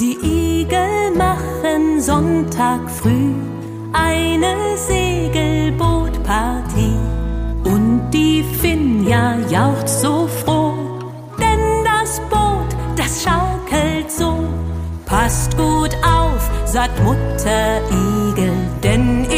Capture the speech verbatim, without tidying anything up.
Die Igel machen Sonntag früh eine Segelbootpartie. Und die Finja jauchzt so froh, denn das Boot, das schaukelt so. Passt gut auf, sagt Mutter Igel, denn